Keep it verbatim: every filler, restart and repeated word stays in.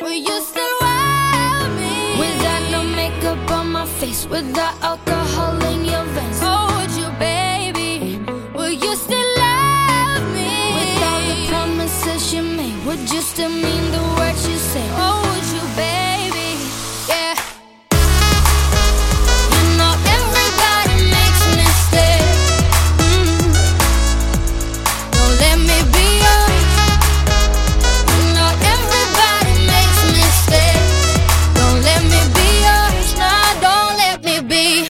Will you still wear me? Without no makeup on my face, without alcohol